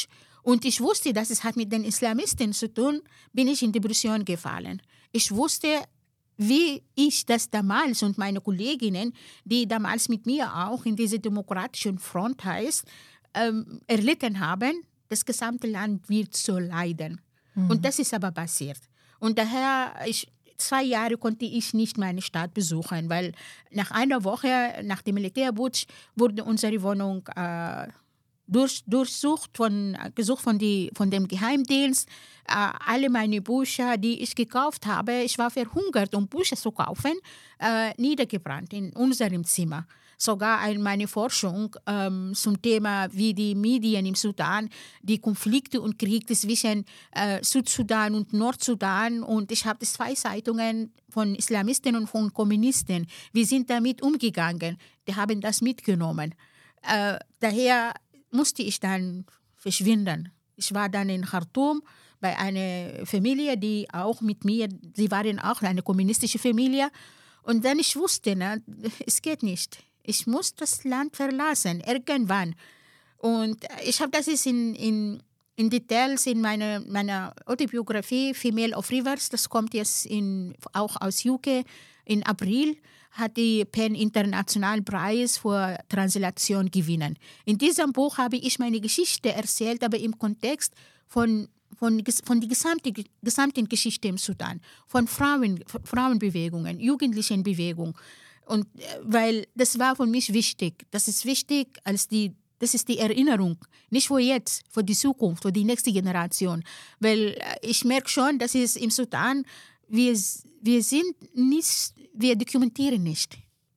Und ich wusste, dass es hat mit den Islamisten zu tun, bin ich in Depression gefallen. Ich wusste, wie ich das damals und meine Kolleginnen, die damals mit mir auch in dieser demokratischen Front heißt, erlitten haben, das gesamte Land wird so leiden. Und das ist aber passiert. Und daher, 2 Jahre konnte ich nicht meine Stadt besuchen, weil nach einer Woche, nach dem Militärputsch, wurde unsere Wohnung gesucht von dem Geheimdienst. Alle meine Bücher, die ich gekauft habe, ich war verhungert, um Bücher zu kaufen, niedergebrannt in unserem Zimmer. Sogar meine Forschung zum Thema, wie die Medien im Sudan, die Konflikte und Kriege zwischen Südsudan und Nordsudan. Und ich habe 2 Zeitungen von Islamisten und von Kommunisten. Wir sind damit umgegangen. Die haben das mitgenommen. Daher musste ich dann verschwinden. Ich war dann in Khartoum bei einer Familie, die auch mit mir, sie waren auch eine kommunistische Familie. Und dann ich wusste, es geht nicht. Ich muss das Land verlassen, irgendwann. Und ich habe das ist in Details in meiner Autobiografie Female of Rivers, das kommt jetzt auch aus UK. In April hat die PEN Internationalen Preis für Translation gewonnen. In diesem Buch habe ich meine Geschichte erzählt, aber im Kontext von der gesamten Geschichte im Sudan, von Frauenbewegungen, jugendlichen Bewegungen. Und weil das war für mich wichtig. Das ist wichtig, das ist die Erinnerung, nicht für jetzt, für die Zukunft, für die nächste Generation. Weil ich merke schon, dass es im Sudan, wir dokumentieren nicht.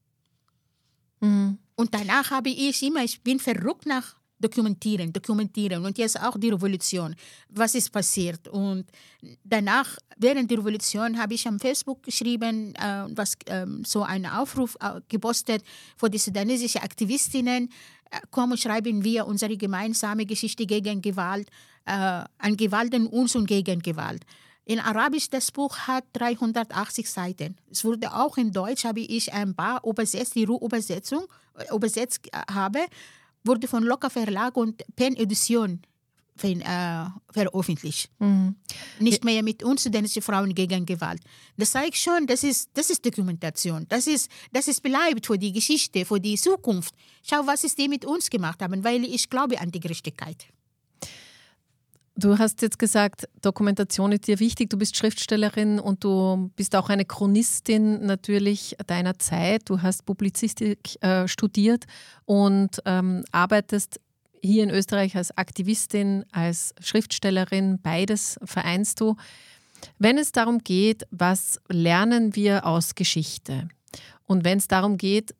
Mhm. Und danach ich bin verrückt nach dokumentieren. Und jetzt auch die Revolution. Was ist passiert? Und danach, während der Revolution, habe ich am Facebook geschrieben, so einen Aufruf gepostet für die sudanesischen Aktivistinnen. Komm, schreiben wir unsere gemeinsame Geschichte gegen Gewalt, an Gewalt in uns und gegen Gewalt. In Arabisch, das Buch hat 380 Seiten. Es wurde auch in Deutsch, habe ich ein paar übersetzt, die Rohübersetzung übersetzt habe, wurde von Locker Verlag und PEN Edition veröffentlicht. Mhm. Nicht mehr mit uns, sudanesische Frauen gegen Gewalt. Das zeigt schon, das ist Dokumentation. Das ist bleibt für die Geschichte, für die Zukunft. Schau, was die mit uns gemacht haben, weil ich glaube an die Gerechtigkeit. Du hast jetzt gesagt, Dokumentation ist dir wichtig. Du bist Schriftstellerin und du bist auch eine Chronistin natürlich deiner Zeit. Du hast Publizistik studiert und arbeitest hier in Österreich als Aktivistin, als Schriftstellerin. Beides vereinst du. Wenn es darum geht, was lernen wir aus Geschichte? Und wenn es darum geht,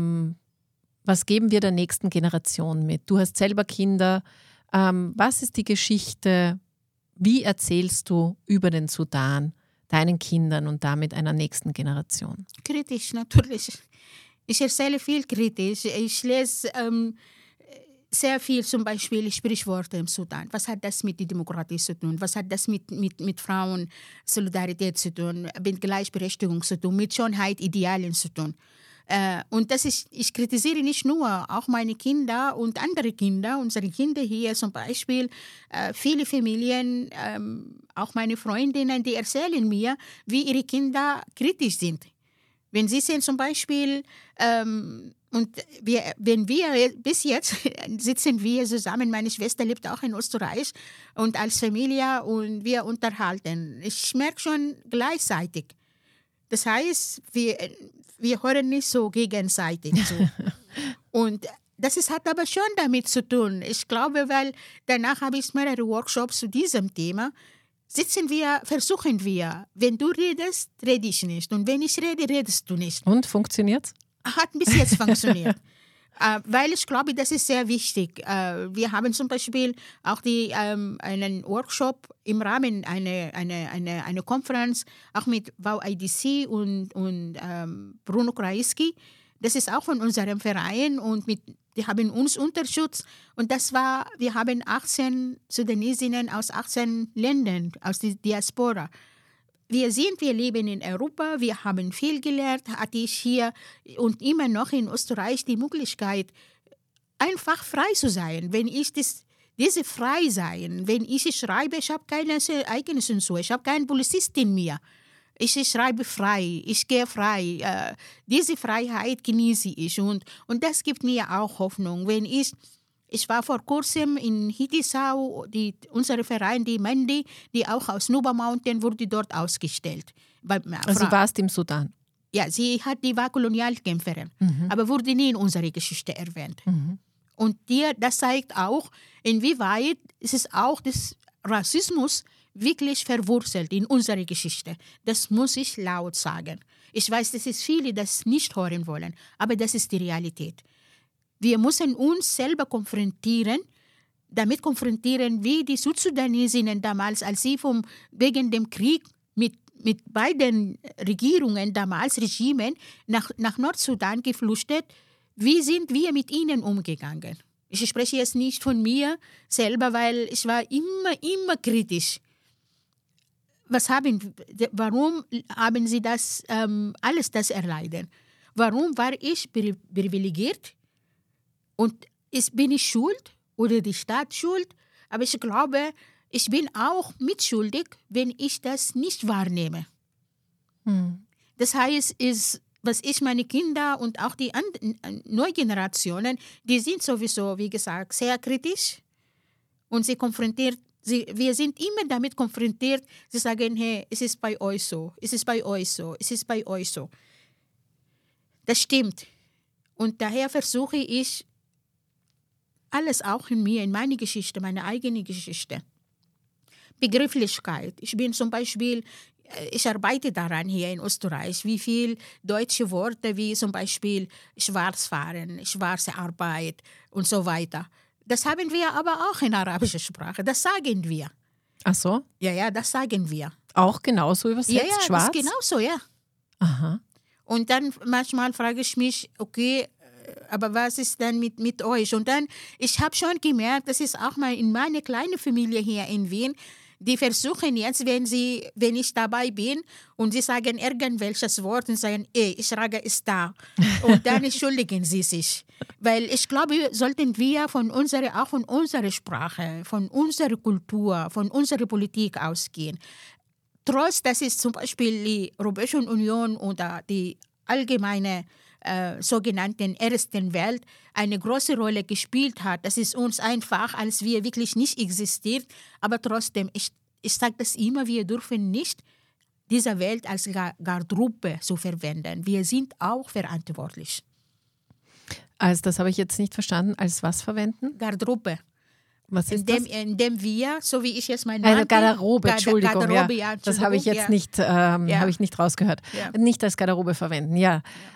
was geben wir der nächsten Generation mit? Du hast selber Kinder. Was ist die Geschichte, wie erzählst du über den Sudan deinen Kindern und damit einer nächsten Generation? Kritisch, natürlich. Ich erzähle viel kritisch. Ich lese sehr viel, zum Beispiel Sprichworte im Sudan. Was hat das mit der Demokratie zu tun? Was hat das mit Frauen-Solidarität zu tun? Mit Gleichberechtigung zu tun? Mit Schönheit, Idealen zu tun? Und ich kritisiere nicht nur auch meine Kinder und andere Kinder, unsere Kinder hier zum Beispiel, viele Familien, auch meine Freundinnen, die erzählen mir, wie ihre Kinder kritisch sind. Wenn sie sehen zum Beispiel, bis jetzt sitzen wir zusammen, meine Schwester lebt auch in Österreich und als Familie und wir unterhalten. Ich merke schon gleichzeitig. Das heißt, wir hören nicht so gegenseitig zu. Und hat aber schon damit zu tun. Ich glaube, weil danach habe ich mehrere Workshops zu diesem Thema. Versuchen wir. Wenn du redest, rede ich nicht. Und wenn ich rede, redest du nicht. Und, funktioniert's? Hat bis jetzt funktioniert. Weil ich glaube, das ist sehr wichtig. Wir haben zum Beispiel auch einen Workshop im Rahmen einer Konferenz, auch mit VIDC und Bruno Kreisky. Das ist auch von unserem Verein und die haben uns unterstützt. Und wir haben 18 Sudanesinnen aus 18 Ländern, aus der Diaspora. Wir leben in Europa, wir haben viel gelernt, hatte ich hier und immer noch in Österreich die Möglichkeit, einfach frei zu sein. Wenn ich Diese frei sein, wenn ich schreibe, ich habe keine eigene Zensur, ich habe keinen Polizist in mir. Ich schreibe frei, ich gehe frei. Diese Freiheit genieße ich und das gibt mir auch Hoffnung. Wenn ich war vor kurzem in Hitisau, unsere Verein, die Mendi, die auch aus Nuba Mountain, wurde dort ausgestellt. Also warst du im Sudan? Ja, die war Kolonialkämpferin, aber wurde nie in unserer Geschichte erwähnt. Und das zeigt auch, inwieweit ist es auch das Rassismus wirklich verwurzelt in unserer Geschichte. Das muss ich laut sagen. Ich weiß, dass es viele das nicht hören wollen, aber das ist die Realität. Wir müssen uns selber damit konfrontieren, wie die Südsudanesinnen damals, als sie wegen dem Krieg mit beiden Regierungen, damals Regimen, nach Nordsudan geflüchtet, wie sind wir mit ihnen umgegangen? Ich spreche jetzt nicht von mir selber, weil ich war immer kritisch. Warum haben sie das alles das erleiden? Warum war ich privilegiert? Und bin ich schuld oder die Staat schuld? Aber ich glaube, ich bin auch mitschuldig, wenn ich das nicht wahrnehme. Das heißt, was ich meine Kinder und auch die neuen Generationen, die sind sowieso, wie gesagt, sehr kritisch. Und wir sind immer damit konfrontiert, sie sagen, hey, es ist bei euch so, es ist bei euch so, es ist bei euch so. Das stimmt. Und daher versuche ich, alles auch in mir, in meine Geschichte, meine eigene Geschichte. Begrifflichkeit. Ich bin zum Beispiel, ich arbeite daran hier in Österreich, wie viele deutsche Worte wie zum Beispiel Schwarzfahren, schwarze Arbeit und so weiter. Das haben wir aber auch in arabischer Sprache. Das sagen wir. Ach so? Ja, das sagen wir. Auch genauso übersetzt, ja, schwarz? Ja, genauso, ja. Aha. Und dann manchmal frage ich mich, okay, aber was ist denn mit euch? Und dann, ich habe schon gemerkt, das ist auch mal in meiner kleinen Familie hier in Wien, die versuchen jetzt, wenn ich dabei bin und sie sagen irgendwelches Wort und sagen, Israga ist da. Und dann entschuldigen sie sich. Weil ich glaube, sollten wir auch von unserer Sprache, von unserer Kultur, von unserer Politik ausgehen. Trotz, dass es zum Beispiel die Europäische Union oder die allgemeine sogenannten Ersten Welt eine große Rolle gespielt hat. Das ist uns einfach, als wir wirklich nicht existiert. Aber trotzdem, ich sage das immer, wir dürfen nicht diese Welt als Garderobe zu verwenden. Wir sind auch verantwortlich. Also das habe ich jetzt nicht verstanden. Als was verwenden? Garderobe. Was ist das? Indem wir, so wie ich es meine eine Garderobe, Entschuldigung. Garderobe, ja. Das habe ich jetzt nicht, habe ich nicht rausgehört. Ja. Nicht als Garderobe verwenden, ja.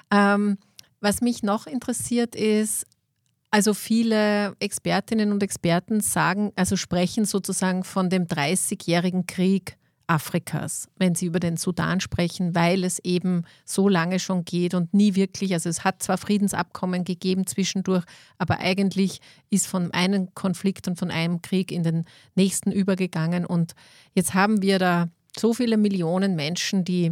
Was mich noch interessiert ist, also viele Expertinnen und Experten sprechen sozusagen von dem 30-jährigen Krieg Afrikas, wenn sie über den Sudan sprechen, weil es eben so lange schon geht und nie wirklich, also es hat zwar Friedensabkommen gegeben zwischendurch, aber eigentlich ist von einem Konflikt und von einem Krieg in den nächsten übergegangen und jetzt haben wir da so viele Millionen Menschen, die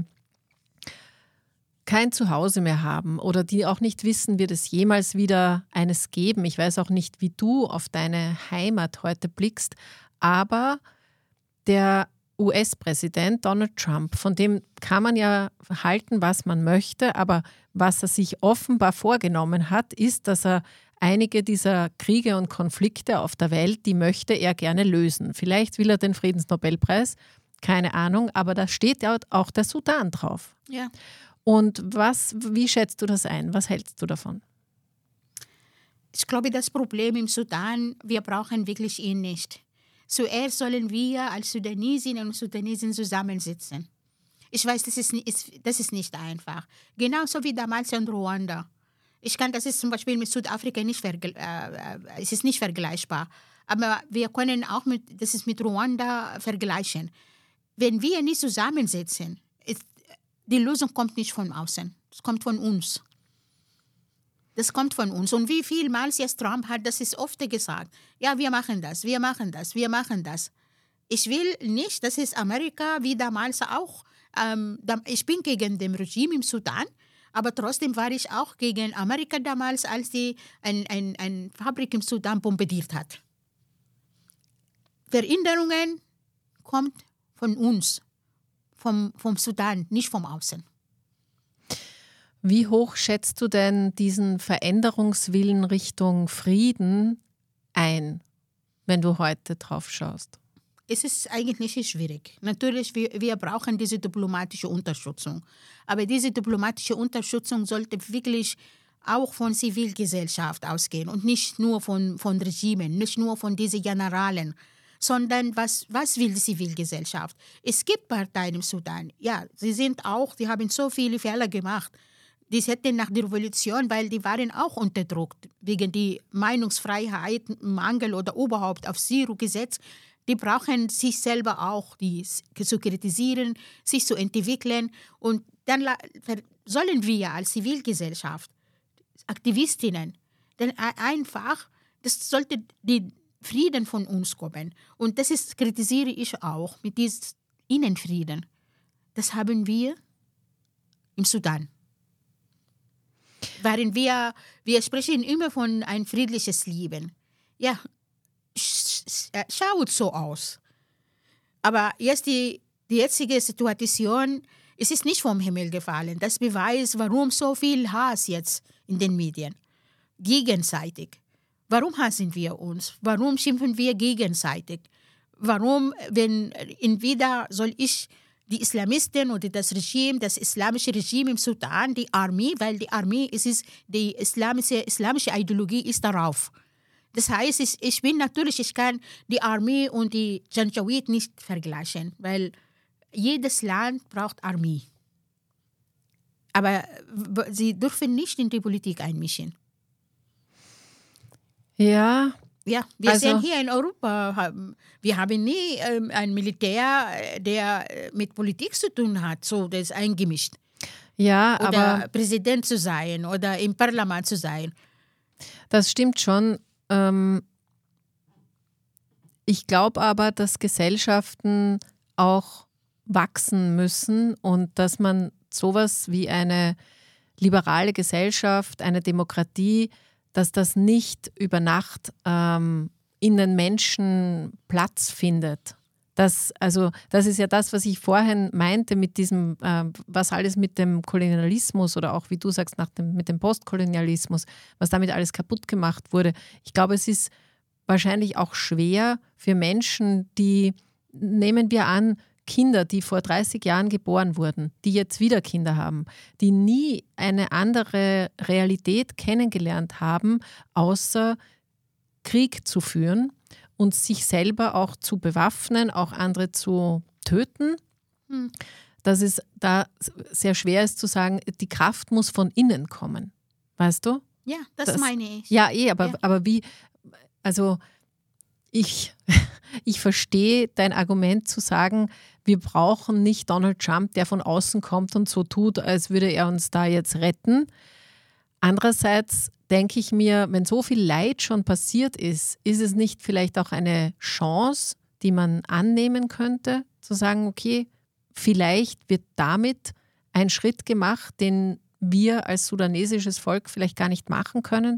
kein Zuhause mehr haben oder die auch nicht wissen, wird es jemals wieder eines geben. Ich weiß auch nicht, wie du auf deine Heimat heute blickst, aber der US-Präsident Donald Trump, von dem kann man ja halten, was man möchte, aber was er sich offenbar vorgenommen hat, ist, dass er einige dieser Kriege und Konflikte auf der Welt, die möchte er gerne lösen. Vielleicht will er den Friedensnobelpreis, keine Ahnung, aber da steht ja auch der Sudan drauf. Ja. Und wie schätzt du das ein? Was hältst du davon? Ich glaube, das Problem im Sudan, wir brauchen wirklich ihn nicht. Zuerst sollen wir als Sudanesinnen und Sudanesen zusammensitzen. Ich weiß, das ist nicht einfach. Genauso wie damals in Ruanda. Das ist zum Beispiel mit Südafrika es ist nicht vergleichbar. Aber wir können auch das ist mit Ruanda vergleichen. Wenn wir nicht zusammensitzen, die Lösung kommt nicht von außen. Es kommt von uns. Das kommt von uns. Und wie vielmals jetzt Trump hat, das ist oft gesagt, ja, wir machen das, wir machen das, wir machen das. Ich will nicht, das ist Amerika wie damals auch. Ich bin gegen das Regime im Sudan, aber trotzdem war ich auch gegen Amerika damals, als die eine Fabrik im Sudan bombardiert hat. Veränderungen kommt von uns, vom Sudan, nicht vom Außen. Wie hoch schätzt du denn diesen Veränderungswillen Richtung Frieden ein, wenn du heute drauf schaust? Es ist eigentlich schwierig. Natürlich, wir brauchen diese diplomatische Unterstützung. Aber diese diplomatische Unterstützung sollte wirklich auch von Zivilgesellschaft ausgehen und nicht nur von Regimen, nicht nur von diesen Generalen, sondern was will die Zivilgesellschaft? Es gibt Parteien im Sudan. Ja, sie haben so viele Fehler gemacht. Die hätten nach der Revolution, weil die waren auch unterdrückt, wegen die Meinungsfreiheit, Mangel oder überhaupt auf Zero gesetzt. Die brauchen sich selber auch zu kritisieren, sich zu entwickeln. Und dann sollen wir als Zivilgesellschaft, Aktivistinnen, denn einfach, das sollte die Frieden von uns kommen. Und das kritisiere ich auch mit diesem Innenfrieden. Das haben wir im Sudan. Wir sprechen immer von ein friedliches Leben. Ja, schaut so aus. Aber jetzt die jetzige Situation, es ist nicht vom Himmel gefallen. Das beweist, warum so viel Hass jetzt in den Medien. Gegenseitig. Warum hassen wir uns? Warum schimpfen wir gegenseitig? Warum, entweder soll ich die Islamisten oder das islamische Regime im Sudan, die Armee, weil die Armee, die islamische Ideologie ist darauf. Das heißt, ich kann die Armee und die Janjaweed nicht vergleichen, weil jedes Land braucht Armee. Aber sie dürfen nicht in die Politik einmischen. Ja. Ja, wir sehen hier in Europa, wir haben nie ein Militär, der mit Politik zu tun hat, so das ist eingemischt. Ja, oder aber Präsident zu sein oder im Parlament zu sein. Das stimmt schon. Ich glaube aber, dass Gesellschaften auch wachsen müssen und dass man sowas wie eine liberale Gesellschaft, eine Demokratie, dass das nicht über Nacht in den Menschen Platz findet. Das ist ja das, was ich vorhin meinte mit diesem, was alles mit dem Kolonialismus oder auch, wie du sagst, mit dem Postkolonialismus, was damit alles kaputt gemacht wurde. Ich glaube, es ist wahrscheinlich auch schwer für Menschen, die, nehmen wir an, Kinder, die vor 30 Jahren geboren wurden, die jetzt wieder Kinder haben, die nie eine andere Realität kennengelernt haben, außer Krieg zu führen und sich selber auch zu bewaffnen, auch andere zu töten. Dass es da sehr schwer ist zu sagen, die Kraft muss von innen kommen. Weißt du? Ja, das meine ich. Ja, aber wie, also ich verstehe dein Argument zu sagen, wir brauchen nicht Donald Trump, der von außen kommt und so tut, als würde er uns da jetzt retten. Andererseits denke ich mir, wenn so viel Leid schon passiert ist, ist es nicht vielleicht auch eine Chance, die man annehmen könnte, zu sagen, okay, vielleicht wird damit ein Schritt gemacht, den wir als sudanesisches Volk vielleicht gar nicht machen können?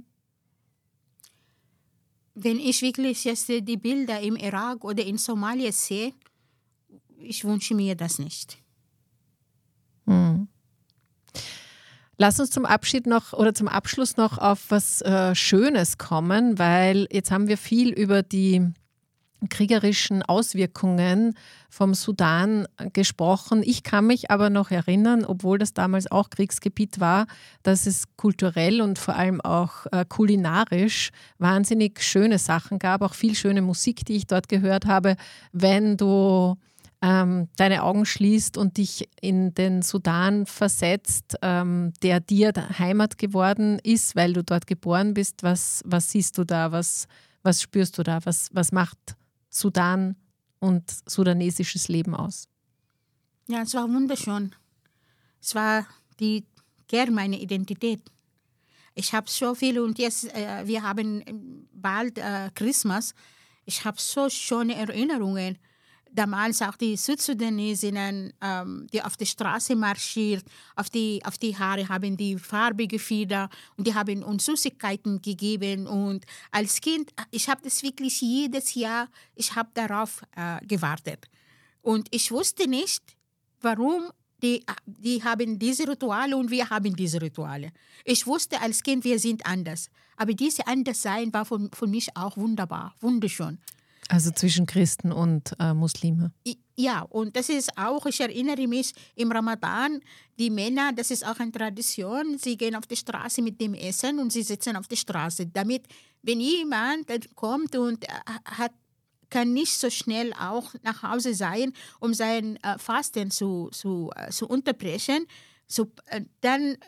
Wenn ich wirklich jetzt die Bilder im Irak oder in Somalia sehe, ich wünsche mir das nicht. Lass uns zum Abschluss noch auf was Schönes kommen, weil jetzt haben wir viel über die kriegerischen Auswirkungen vom Sudan gesprochen. Ich kann mich aber noch erinnern, obwohl das damals auch Kriegsgebiet war, dass es kulturell und vor allem auch kulinarisch wahnsinnig schöne Sachen gab, auch viel schöne Musik, die ich dort gehört habe. Wenn du deine Augen schließt und dich in den Sudan versetzt, der dir Heimat geworden ist, weil du dort geboren bist, was siehst du da, was spürst du da, was macht Sudan und sudanesisches Leben aus? Ja, es war wunderschön. Es war die Kern meiner Identität. Ich habe so viele und jetzt, wir haben bald Christmas. Ich habe so schöne Erinnerungen. damals auch die Südsudanesinnen, die auf der Straße marschiert, auf die Haare haben die farbige Feder und die haben uns Süßigkeiten gegeben. Und als Kind, ich habe das wirklich jedes Jahr, ich habe darauf gewartet. Und ich wusste nicht, warum die haben diese Rituale und wir haben diese Rituale. Ich wusste als Kind, wir sind anders. Aber dieses Anderssein war für mich auch wunderbar, wunderschön. Also zwischen Christen und Muslime. Ja, und das ist auch, ich erinnere mich, im Ramadan, die Männer, das ist auch eine Tradition, sie gehen auf die Straße mit dem Essen und sie sitzen auf der Straße. Damit, wenn jemand kommt und kann nicht so schnell auch nach Hause sein, um sein Fasten zu unterbrechen, dann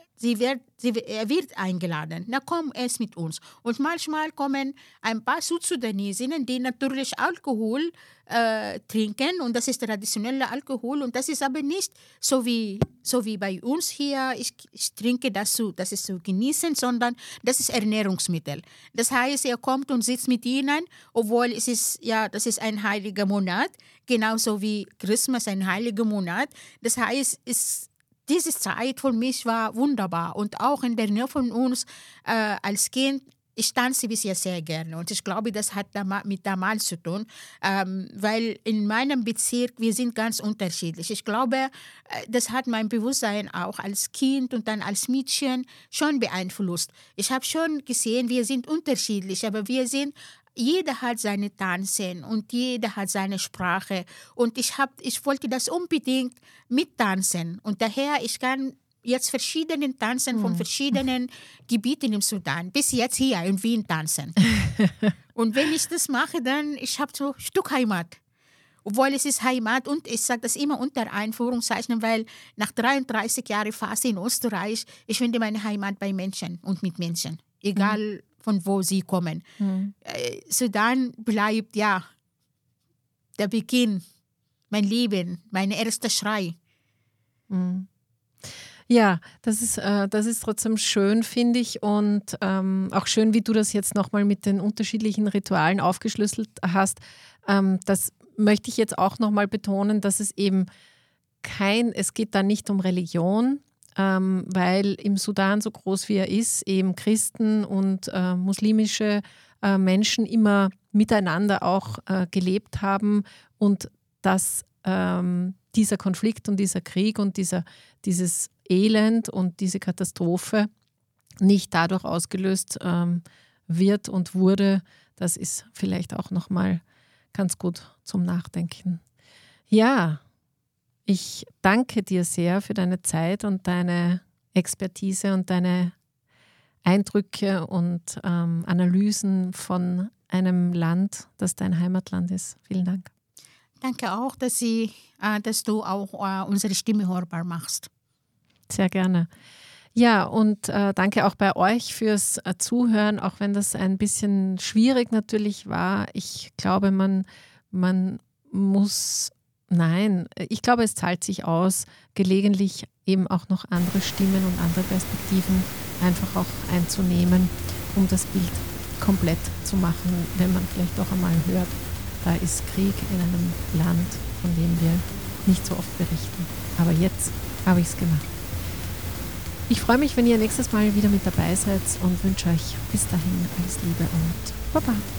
er wird eingeladen. Na komm, ess mit uns. Und manchmal kommen ein paar Südsudanesinnen, die natürlich Alkohol trinken und das ist traditioneller Alkohol und das ist aber nicht so wie bei uns hier. Ich trinke das ist zu genießen, sondern das ist Ernährungsmittel. Das heißt, er kommt und sitzt mit ihnen, obwohl das ist ein heiliger Monat, genauso wie Christmas ein heiliger Monat. Das heißt, diese Zeit für mich war wunderbar und auch in der Nähe von uns als Kind, ich tanze bis jetzt sehr gerne und ich glaube, das hat mit damals zu tun, weil in meinem Bezirk, wir sind ganz unterschiedlich. Ich glaube, das hat mein Bewusstsein auch als Kind und dann als Mädchen schon beeinflusst. Ich habe schon gesehen, wir sind unterschiedlich, aber jeder hat seine Tanzen und jeder hat seine Sprache. Und ich wollte das unbedingt mittanzen. Und daher, ich kann jetzt verschiedene Tanzen von verschiedenen Gebieten im Sudan, bis jetzt hier in Wien tanzen. Und wenn ich das mache, dann ich habe so ein Stück Heimat. Obwohl es ist Heimat und ich sage das immer unter Einführungszeichen, weil nach 33 Jahren Phase in Österreich, ich finde meine Heimat bei Menschen und mit Menschen. Egal von wo sie kommen. Sudan bleibt ja der Beginn, mein Leben, mein erster Schrei. Ja, das ist trotzdem schön, finde ich, und auch schön, wie du das jetzt nochmal mit den unterschiedlichen Ritualen aufgeschlüsselt hast. Das möchte ich jetzt auch nochmal betonen, dass es eben es geht da nicht um Religion, weil im Sudan, so groß wie er ist, eben Christen und muslimische Menschen immer miteinander auch gelebt haben und dass dieser Konflikt und dieser Krieg und dieses Elend und diese Katastrophe nicht dadurch ausgelöst wird und wurde, das ist vielleicht auch nochmal ganz gut zum Nachdenken. Ja, ich danke dir sehr für deine Zeit und deine Expertise und deine Eindrücke und Analysen von einem Land, das dein Heimatland ist. Vielen Dank. Danke auch, dass du auch unsere Stimme hörbar machst. Sehr gerne. Ja, und danke auch bei euch fürs Zuhören, auch wenn das ein bisschen schwierig natürlich war. Ich glaube, ich glaube, es zahlt sich aus, gelegentlich eben auch noch andere Stimmen und andere Perspektiven einfach auch einzunehmen, um das Bild komplett zu machen, wenn man vielleicht auch einmal hört, da ist Krieg in einem Land, von dem wir nicht so oft berichten. Aber jetzt habe ich es gemacht. Ich freue mich, wenn ihr nächstes Mal wieder mit dabei seid und wünsche euch bis dahin alles Liebe und Baba.